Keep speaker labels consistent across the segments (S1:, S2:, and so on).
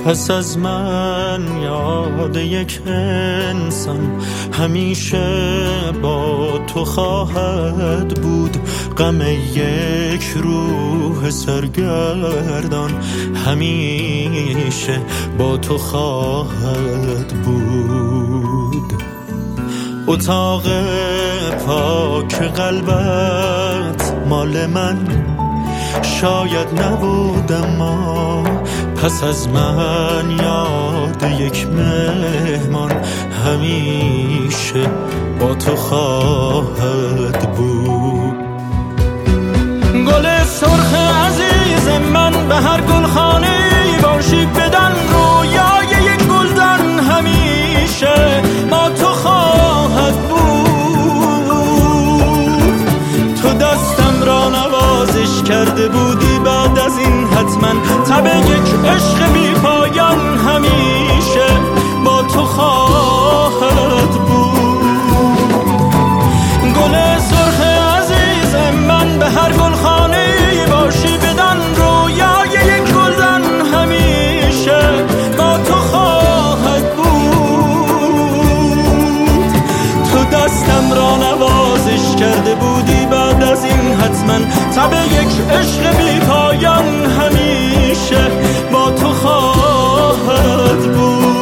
S1: پس از من یاد یک انسان همیشه با تو خواهد بود. غم یک روح سرگردان همیشه با تو خواهد بود. اتاق پاک قلبت مال من شاید نبود، اما پس از من یاد یک مهمان همیشه با تو خواهد بود. گل سرخ عزیز من به هر گلخانه‌ای باشی، بدن رویای یک گلدان همیشه با تو خواهد بود. تو دستم را نوازش کرده بودی، بعد از این حتما تب یک عشق بی پایان همیشه با تو خواهد بود. گل سرخ عزیز من به هر گلخانه‌ای باشی، بدن رویای یک گلدان همیشه با تو خواهد بود. تو دستم را نوازش کرده بودی، بعد از این حتما تب یک عشق بی پایان همیشه با تو خواهد بود.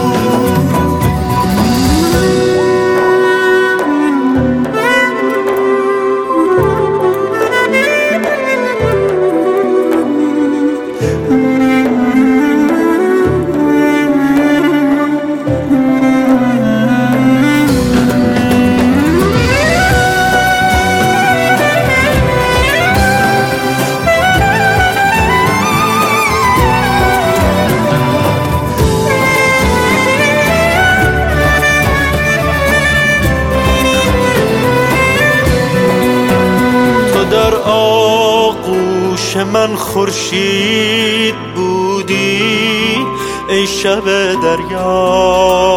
S1: در آغوش من خورشید بودی ای شب دریا،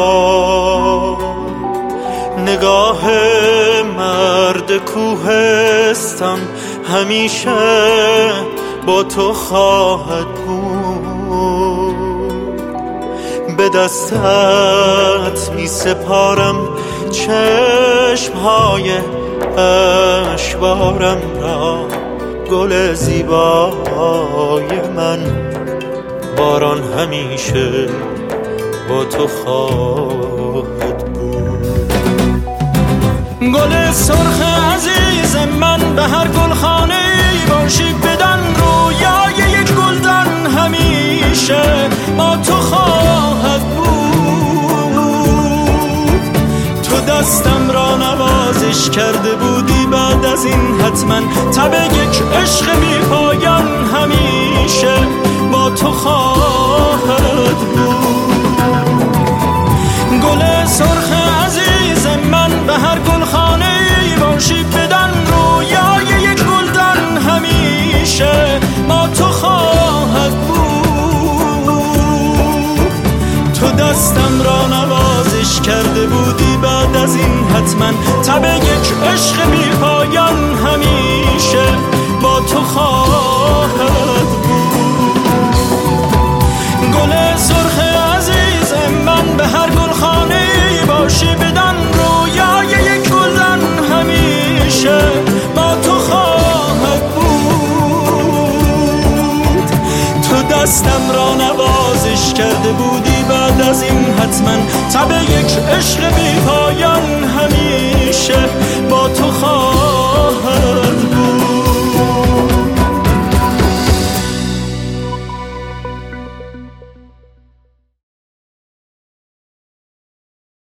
S1: نگاه مرد کوهستان همیشه با تو خواهد بود. به دستت می سپارم چشمهای اشبارم را، گل زیبای من باران همیشه با تو خواهد بود. گل سرخ عزیز من به هر گلخانه‌ای باشی، بدن رویای یک گلدان همیشه با تو خواهد بود. تو دستم را نوازش کرده بودی، بعد از این حتما تب یک عشق بی پایان همیشه با تو خواهد بود. گل سرخ عزیز من به هر گلخانه‌ای باشی، بدن رویای یک گلدان همیشه با تو خواهد بود. تو دستم را نوازش کرده بودی، بعد از این حتما تب یک عشق بی پایان همیشه با تو خواهد بود. گل سرخ عزیز من به هر گلخانه‌ای باشی، بدن رویای یک گلدان همیشه با تو خواهد بود. تو دستم را نوازش کرده بودی، بعد از این حتما تب یک عشق بی پایان همیشه با تو